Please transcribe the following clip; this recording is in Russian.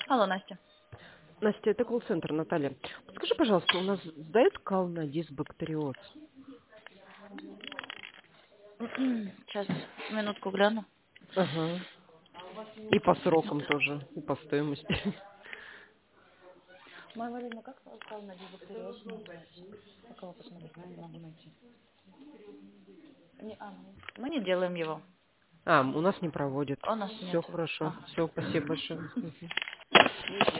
Алло, Настя. Настя, это колл-центр, Наталья. Подскажи, пожалуйста, у нас сдают кал на дисбактериоз? Сейчас, минутку гляну. Ага. И по срокам тоже, и по стоимости. Моя Валерина, как сказал на дисбактериоз называется? На кого посмотреть? Не могу найти. Мы не делаем его. А, у нас не проводят. У нас нет. Все хорошо. Ага. Все, спасибо большое. Мгм.